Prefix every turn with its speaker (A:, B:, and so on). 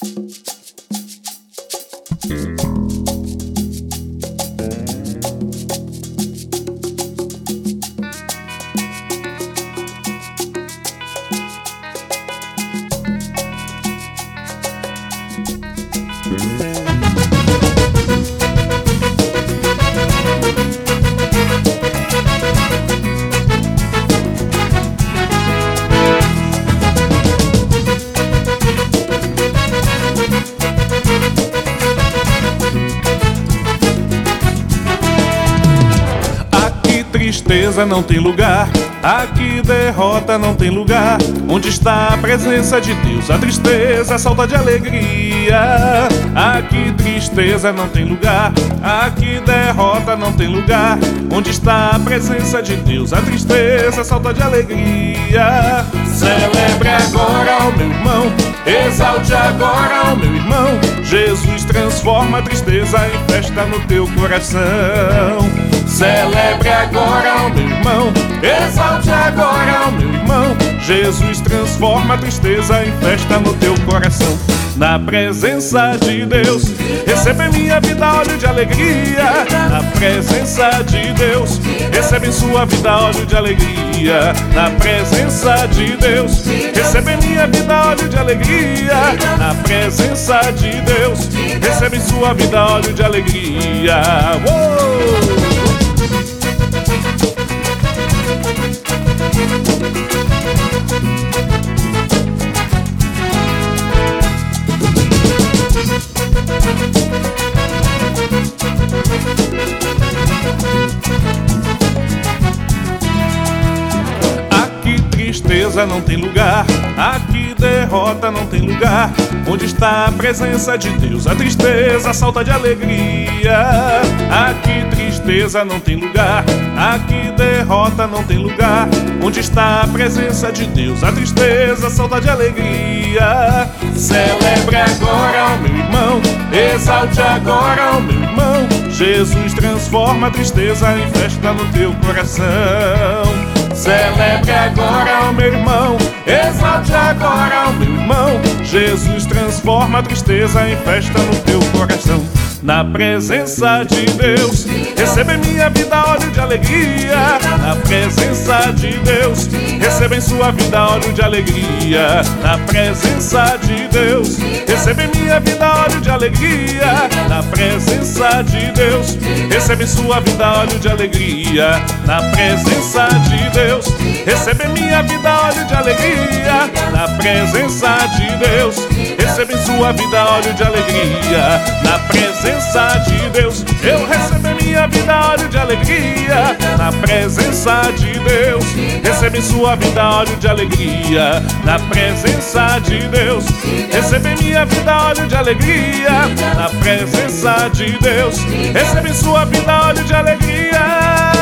A: Tristeza não tem lugar, aqui derrota não tem lugar. Onde está a presença de Deus, a tristeza salta de alegria. Aqui tristeza não tem lugar, aqui derrota não tem lugar. Onde está a presença de Deus, a tristeza salta de alegria. Celebre agora, ó meu irmão, exalte agora, ó meu irmão. Jesus transforma a tristeza em festa no teu coração. Celebre agora, ó meu irmão, exalte agora, ó meu irmão. Jesus transforma a tristeza em festa no teu coração. Na presença de Deus, receba em minha vida óleo de alegria. Na presença de Deus, receba em sua vida óleo de alegria. Na presença de Deus, receba em minha vida óleo de alegria. Na presença de Deus, receba em sua vida óleo de alegria. Uou! Aqui tristeza não tem lugar, aqui derrota não tem lugar. Onde está a presença de Deus, a tristeza salta de alegria. Aqui tristeza não tem lugar, aqui derrota não tem lugar. Onde está a presença de Deus, a tristeza salta de alegria. Celebre agora, ó meu irmão, exalte agora, ó meu irmão. Jesus transforma a tristeza em festa no teu coração. Celebre agora, ó meu irmão, exalte agora, ó meu irmão. Jesus transforma a tristeza em festa no teu coração. Na presença de Deus, receba em minha vida óleo de alegria. Na presença de Deus, receba em sua vida óleo de alegria. Na presença de Deus, receba em minha vida óleo de alegria. Na presença de Deus, receba em sua vida óleo de alegria. Na presença de Deus, receba em minha vida óleo de alegria. Na presença de Deus, receba em sua vida óleo de alegria. Na presença de Deus, eu recebo em minha vida óleo de alegria. Na presença de Deus, receba em sua vida óleo de alegria. Na presença de Deus, receba em minha vida óleo de alegria. Na presença de Deus, receba em sua vida óleo de alegria.